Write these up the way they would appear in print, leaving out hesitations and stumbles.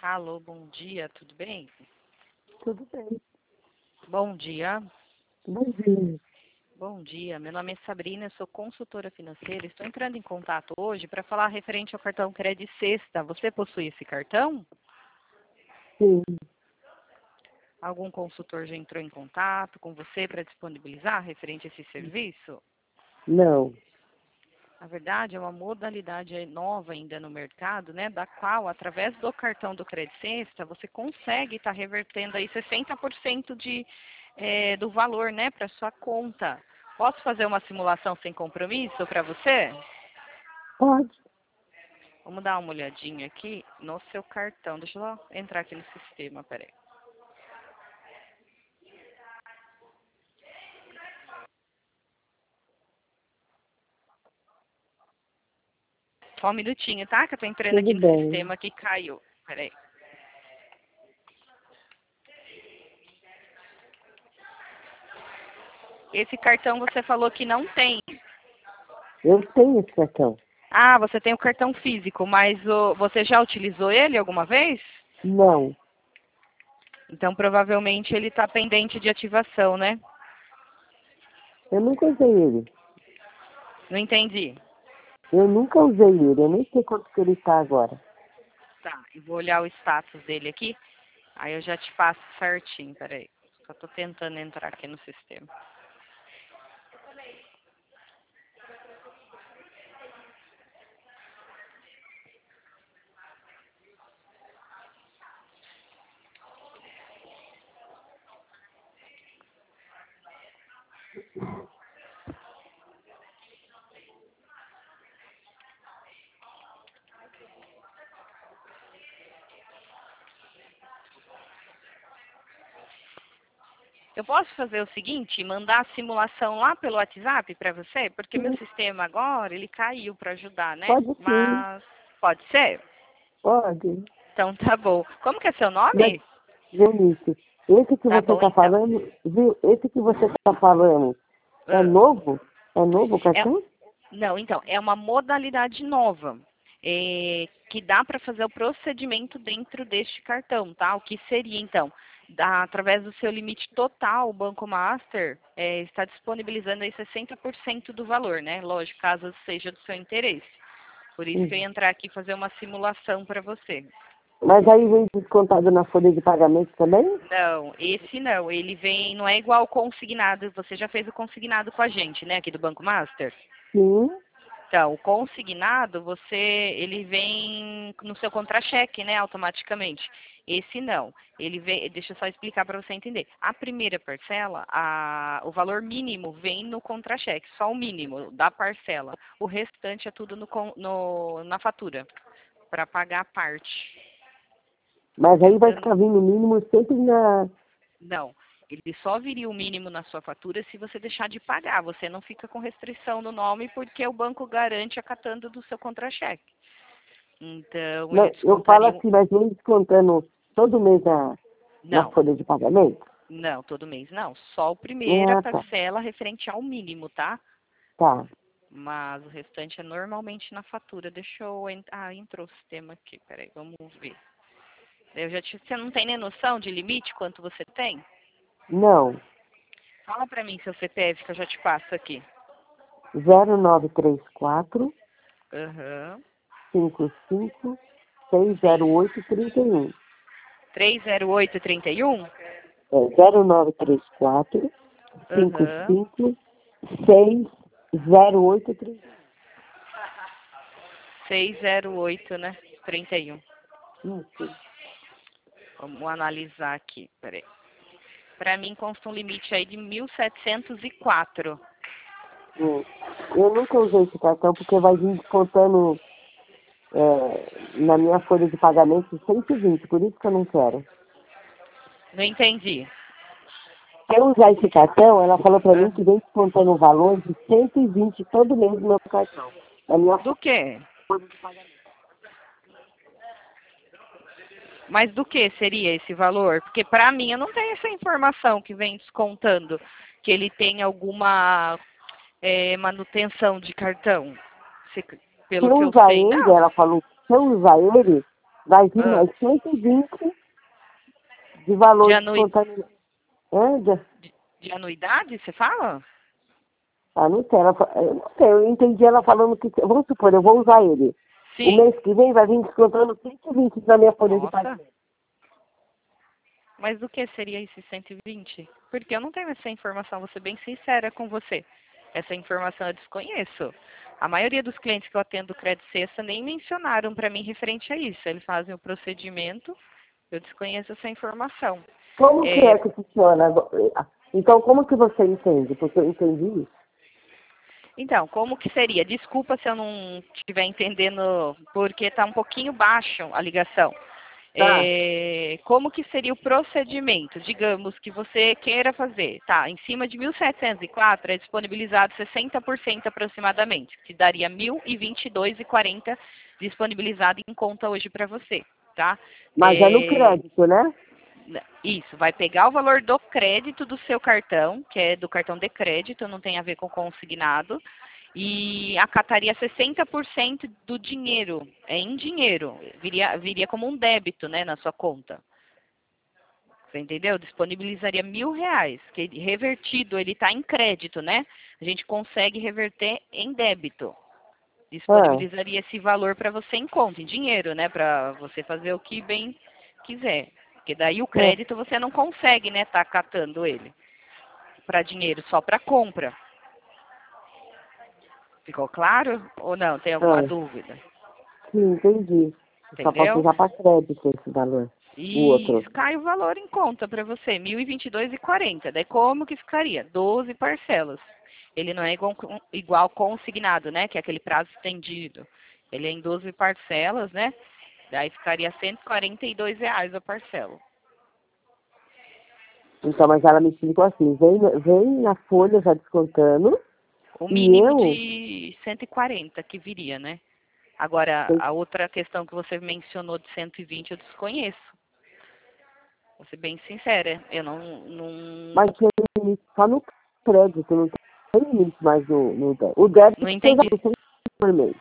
Alô, bom dia, tudo bem? Tudo bem. Bom dia. Bom dia. Bom dia, meu nome é Sabrina, eu sou consultora financeira. Estou entrando em contato hoje para falar referente ao cartão Crédito Sexta. Você possui esse cartão? Sim. Algum consultor já entrou em contato com você para disponibilizar referente a esse serviço? Não. Na verdade, é uma modalidade nova ainda no mercado, né, da qual, através do cartão do Crédito Sexta, você consegue estar revertendo aí 60% do valor, né, para sua conta. Posso fazer uma simulação sem compromisso para você? Pode. Vamos dar uma olhadinha aqui no seu cartão. Deixa eu só entrar aqui no sistema, peraí. Só um minutinho, tá? Que eu tô entrando aqui Tudo no bem. sistema que caiu. Peraí. Esse cartão você falou que não tem. Eu tenho esse cartão. Ah, você tem o cartão físico, mas você já utilizou ele alguma vez? Não. Então, provavelmente, ele está pendente de ativação, né? Eu nunca usei ele. Não entendi. Eu nunca usei ele. Eu nem sei quanto que ele está agora. Tá, eu vou olhar o status dele aqui, aí eu já te passo certinho, peraí. Só tô tentando entrar aqui no sistema. Eu posso fazer o seguinte, mandar a simulação lá pelo WhatsApp para você? Porque meu Sim. sistema agora, ele caiu para ajudar, né? Pode sim. Mas pode ser? Pode. Então tá bom. Como que é seu Mas, nome? Eunice, esse que Tá você bom está então. falando, viu? Esse que você está falando é Ah, novo? É novo o É, cartão? não, então, é uma modalidade nova. Que dá para fazer o procedimento dentro deste cartão, tá? O que seria, então? Através do seu limite total, o Banco Master está disponibilizando aí 60% do valor, né? Lógico, caso seja do seu interesse. Por isso que eu ia entrar aqui e fazer uma simulação para você. Mas aí vem descontado na folha de pagamento também? Não, esse não. Ele vem, não é igual o consignado. Você já fez o consignado com a gente, né? Aqui do Banco Master. Sim. Então, o consignado, ele vem no seu contra-cheque, né, automaticamente. Esse não. Ele vem, deixa eu só explicar para você entender. A primeira parcela, o valor mínimo vem no contra-cheque, só o mínimo da parcela. O restante é tudo na fatura, para pagar a parte. Mas aí vai Tentando. ficar vindo o mínimo sempre na... Não, ele só viria o mínimo na sua fatura se você deixar de pagar. Você não fica com restrição no nome porque o banco garante acatando do seu contra-cheque. Então, ele Não, eu falo descontaria. assim, mas vem descontando todo mês na Não, folha de pagamento? não, todo mês não. Só a primeira Ah, tá. parcela referente ao mínimo, tá? Tá. Mas o restante é normalmente na fatura. Deixa eu. Ah, entrou o sistema aqui. Peraí, vamos ver. Você não tem nem noção de limite quanto você tem? Não. Fala pra mim seu CPF que eu já te passo aqui. 0934 Aham. 55 Sim. 608 31. 30831? É 0934 Aham. 55 608 31. 608, né? 31. Isso. Vamos analisar aqui. Peraí. Pra mim consta um limite aí de 1.704. Eu nunca usei esse cartão porque vai vir descontando na minha folha de pagamento 120, por isso que eu não quero. Não entendi. Se eu usar esse cartão, ela falou pra mim Ah, que vem descontando um valor de 120 todo mês no meu cartão. Na minha do quê? Mas do que seria esse valor? Porque para mim eu não tenho essa informação que vem descontando que ele tem alguma manutenção de cartão. Se- Se Pelo eu que eu usar sei, ele, não. ela falou, se eu usar ele, Vai vir mais 120 de valor descontado. De anuidade, você fala? Não sei, eu não sei, eu entendi ela falando que, vamos supor, eu vou usar ele. Sim. O mês que vem vai vir descontando 120 na minha folha de pagamento. Mas do que seria esse 120? Porque eu não tenho essa informação, vou ser bem sincera com você. Essa informação eu desconheço. A maioria dos clientes que eu atendo do Crédito Sexta nem mencionaram para mim referente a isso. Eles fazem o procedimento, eu desconheço essa informação. Como que é que funciona? Então, como que você entende? Porque eu entendi isso. Então, como que seria? Desculpa se eu não estiver entendendo, porque está um pouquinho baixo a ligação. Tá. Como que seria o procedimento? Digamos que você queira fazer, tá, em cima de 1.704 é disponibilizado 60% aproximadamente, que daria 1.022,40 disponibilizado em conta hoje para você, tá? Mas é no crédito, né? Isso, vai pegar o valor do crédito do seu cartão, que é do cartão de crédito, não tem a ver com consignado, e acataria 60% do dinheiro, em dinheiro, viria como um débito, né, na sua conta. Você entendeu? Disponibilizaria R$1.000, que revertido, ele está em crédito, né? A gente consegue reverter em débito. Disponibilizaria esse valor para você em conta, em dinheiro, né, para você fazer o que bem quiser. Porque daí o crédito você não consegue, né, tá catando ele para dinheiro, só para compra. Ficou claro? Ou não? Tem alguma dúvida? Sim, entendi. Entendeu? Só posso usar para crédito esse valor. O outro. Isso, cai o valor em conta para você, R$1.022,40. Daí como que ficaria? 12 parcelas. Ele não é igual consignado, né, que é aquele prazo estendido. Ele é em 12 parcelas, né? Daí ficaria R$142 a parcela. Então, mas ela me explicou assim, vem na folha já descontando. O mínimo de 140 que viria, né? Agora, a outra questão que você mencionou de 120 eu desconheço. Vou ser bem sincera, eu não... Mas tem limite só no crédito, não tem limite mais no débito. O débito não entendi. por mês.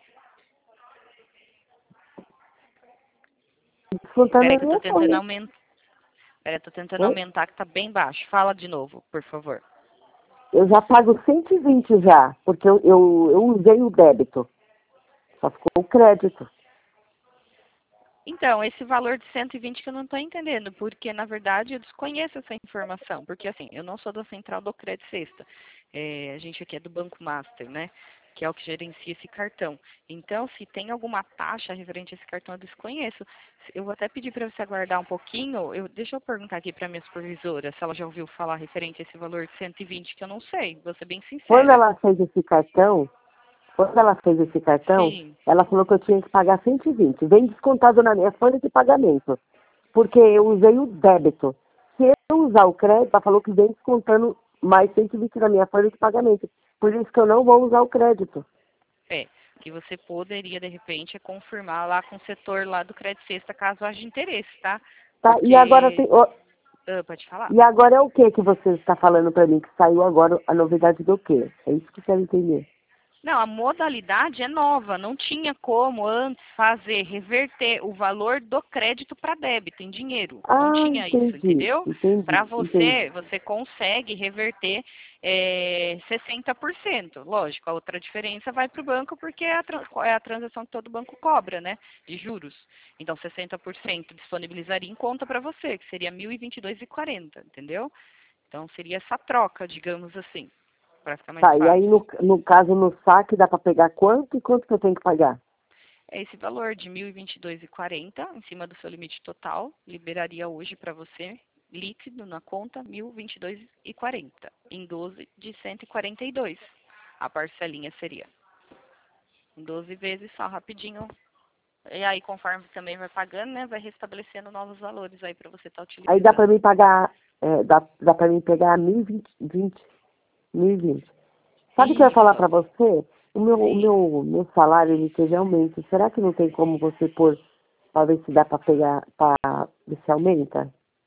Peraí que eu tô tentando aumentar. Peraí, tô tentando aumentar que tá bem baixo. Fala de novo, por favor. Eu já pago 120 já, porque eu usei o débito. Só ficou o crédito. Então, esse valor de 120 que eu não estou entendendo, porque, na verdade, eu desconheço essa informação. Porque, assim, eu não sou da central do Crédito Sexta. A gente aqui é do Banco Master, né? Que é o que gerencia esse cartão. Então, se tem alguma taxa referente a esse cartão, eu desconheço. Eu vou até pedir para você aguardar um pouquinho. Deixa eu perguntar aqui para a minha supervisora se ela já ouviu falar referente a esse valor de 120, que eu não sei. Vou ser bem sincera. Quando ela fez esse cartão, Sim. Ela falou que eu tinha que pagar 120. Vem descontado na minha folha de pagamento. Porque eu usei o débito. Se eu usar o crédito, ela falou que vem descontando mais 120 na minha folha de pagamento. Por isso que eu não vou usar o crédito. Que você poderia, de repente, confirmar lá com o setor lá do Crédito Sexta, caso haja interesse, tá? Tá, porque... e agora tem... pode falar. E agora é o que você está falando para mim? Que saiu agora a novidade do quê? É isso que eu quero entender. Não, a modalidade é nova, não tinha como antes reverter o valor do crédito para débito em dinheiro. Não tinha isso, entendeu? Para você consegue reverter 60%. Lógico, a outra diferença vai para o banco porque é a transação que todo banco cobra, né? De juros. Então, 60% disponibilizaria em conta para você, que seria R$1.022,40, entendeu? Então, seria essa troca, digamos assim. Para ficar mais fácil. E aí no caso no saque dá para pegar quanto e quanto que eu tenho que pagar? Esse valor de R$1.022,40 em cima do seu limite total, liberaria hoje para você, líquido na conta, R$1.022,40, em 12 de 142. A parcelinha seria em 12 vezes, só rapidinho. E aí, conforme também vai pagando, né, vai restabelecendo novos valores aí para você estar utilizando. Aí dá para mim pagar, dá para mim pegar 1.020. Sabe o que eu ia falar para você? O meu salário, ele teve aumento. Será que não tem como você pôr, para ver se dá para pegar, para ver se aumenta?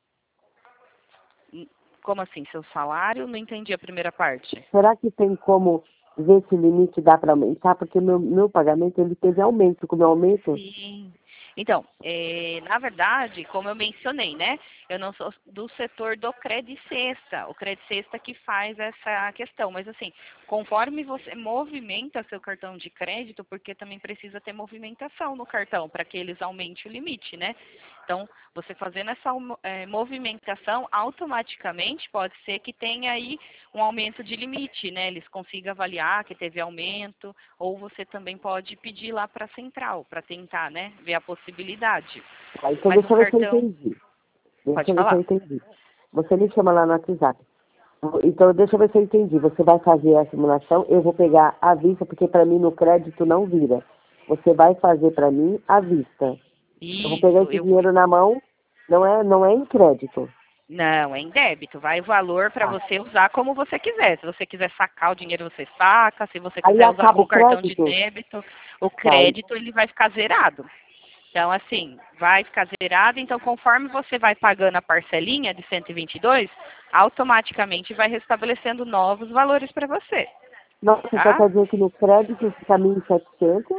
Como assim? Seu salário? Não entendi a primeira parte. Será que tem como ver se o limite dá para aumentar? Porque meu pagamento, ele teve aumento. Com o meu aumento... Sim. Então, na verdade, como eu mencionei, né? Eu não sou do setor do Credit Sexta. O Credit Sexta que faz essa questão. Mas assim, conforme você movimenta seu cartão de crédito, porque também precisa ter movimentação no cartão para que eles aumentem o limite, né? Então, você fazendo essa movimentação, automaticamente pode ser que tenha aí um aumento de limite, né? Eles consigam avaliar que teve aumento, ou você também pode pedir lá para a central, para tentar, né, ver a possibilidade. Então Mas deixa o eu ver se eu cartão, entendi. Deixa pode eu ver se eu falar. entendi. Você me chama lá no WhatsApp. Então deixa eu ver se eu entendi. Você vai fazer a simulação, eu vou pegar à vista, porque para mim no crédito não vira. Você vai fazer para mim à vista. Eu vou pegar Isso, esse dinheiro na mão, não é em crédito. não, é em débito. Vai o valor para Tá. você usar como você quiser. Se você quiser sacar o dinheiro, você saca. Se você Aí quiser usar acaba como o cartão de crédito, débito, o tá. crédito ele vai ficar zerado. Então, assim, vai ficar zerado. Então, conforme você vai pagando a parcelinha de 122, automaticamente vai restabelecendo novos valores para você, Nossa, então tá? quer dizer que no crédito fica 1.700.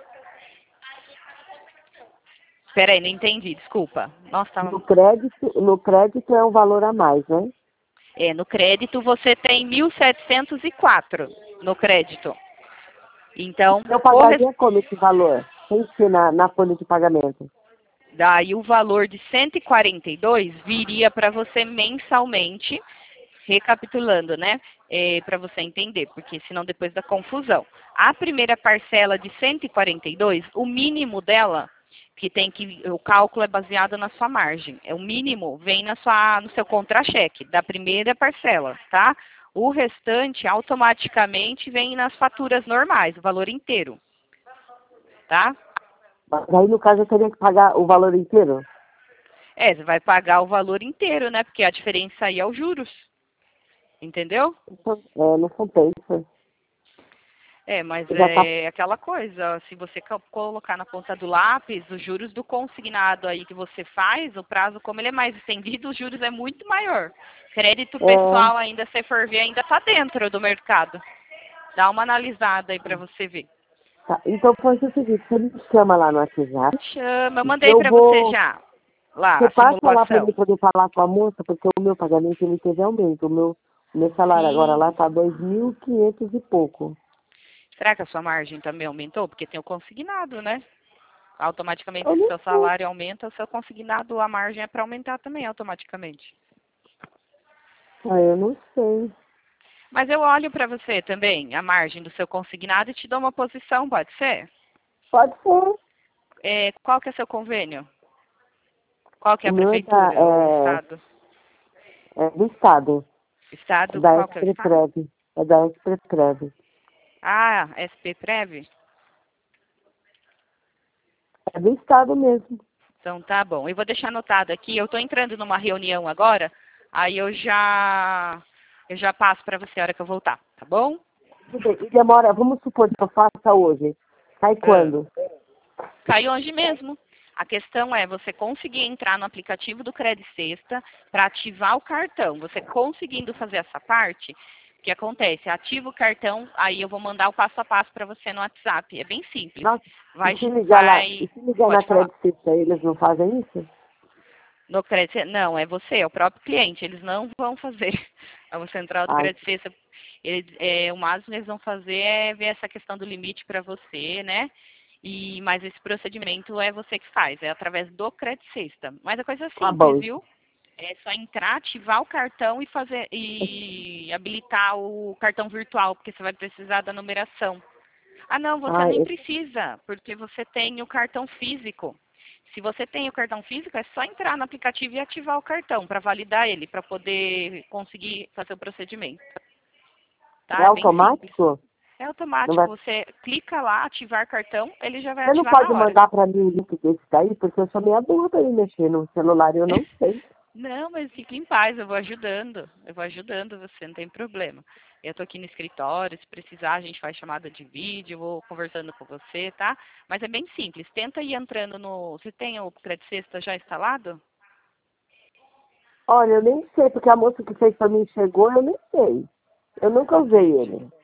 Espera aí, não entendi, desculpa. Nossa, No crédito é um valor a mais, né? no crédito você tem 1.704 no crédito. Então, Eu pagaria como esse valor? Sem ser na folha de pagamento. daí o valor de 142 viria para você mensalmente, recapitulando, né? Para você entender, porque senão depois da confusão. A primeira parcela de 142, o mínimo dela, que tem que o cálculo é baseado na sua margem. O mínimo vem no seu contra-cheque da primeira parcela, tá? O restante automaticamente vem nas faturas normais, o valor inteiro, tá? Mas aí, no caso, eu teria que pagar o valor inteiro? Você vai pagar o valor inteiro, né? Porque a diferença aí é os juros. Entendeu? Então, não compensa. Mas Já tá, é aquela coisa, se você colocar na ponta do lápis, os juros do consignado aí que você faz, o prazo, como ele é mais estendido, os juros é muito maior. Crédito pessoal ainda, se for ver, ainda está dentro do mercado. Dá uma analisada aí para você ver. tá. Então, pode ser o seguinte, você me chama lá no WhatsApp, Chama, eu e mandei eu para você vou... já, lá, Você a passa lá para simulação. mim poder falar com a moça, porque o meu pagamento ele teve aumento. O meu salário agora lá Sim. está 2.500 e pouco. Será que a sua margem também aumentou? Porque tem o consignado, né? Automaticamente, Eu se o não seu sei. salário aumenta, o seu consignado, a margem é para aumentar também automaticamente. Eu não sei. Mas eu olho para você também, a margem do seu consignado, e te dou uma posição, pode ser? Pode ser. Qual que é seu convênio? Qual que é O a meu prefeitura? O estado? é do Estado, Estado, da qual que é o estado? Expreprev. É da Expreprev. Ah, SP Prev? É do Estado mesmo. Então tá bom. Eu vou deixar anotado aqui. Eu estou entrando numa reunião agora, aí eu já passo para você a hora que eu voltar, tá bom? Tudo bem. E demora, vamos supor que eu faça hoje. Sai Ah. quando? Cai hoje mesmo. A questão é você conseguir entrar no aplicativo do Credit Sexta para ativar o cartão. Você conseguindo fazer essa parte, o que acontece? Ativa o cartão, aí eu vou mandar o passo a passo para você no WhatsApp. É bem simples. Nossa, Vai, e vai, se ligar na pode falar. Credit Suisse, eles não fazem isso? No Credit, não, é você, é o próprio cliente. Eles não vão fazer. A central do Ai, Credit Sexta, o máximo que eles vão fazer é ver essa questão do limite para você, né? Mas esse procedimento é você que faz, é através do Credit Sexta. Mas é coisa tá simples, bom. viu? É só entrar, ativar o cartão e habilitar o cartão virtual, porque você vai precisar da numeração. Ah, não, você nem Ai, precisa, porque você tem o cartão físico. Se você tem o cartão físico, é só entrar no aplicativo e ativar o cartão para validar ele, para poder conseguir fazer o procedimento. é Tá? É bem simples. automático? É Não automático. vai... Você clica lá, ativar cartão, ele já vai Você não ativar na pode hora. mandar pra mim o link desse daí? Porque eu sou meia burra pra ir mexer no celular e eu não sei. Não, mas fique em paz, eu vou ajudando. Eu vou ajudando você, não tem problema. Eu tô aqui no escritório, se precisar a gente faz chamada de vídeo, vou conversando com você, tá? Mas é bem simples. Tenta ir entrando no... Você tem o Credit Sexta já instalado? Olha, eu nem sei, porque a moça que fez pra mim chegou, eu nem sei. Eu nunca usei Entendi. ele.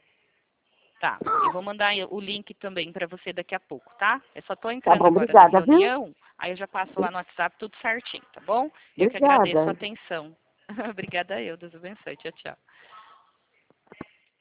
Tá, eu vou mandar o link também para você daqui a pouco, tá? Eu só tô Tá entrando bom, agora na obrigada, viu? reunião. Aí eu já passo lá no WhatsApp tudo certinho, tá bom? Eu que agradeço a Obrigada. atenção. Obrigada eu, Deus abençoe. Tchau, tchau.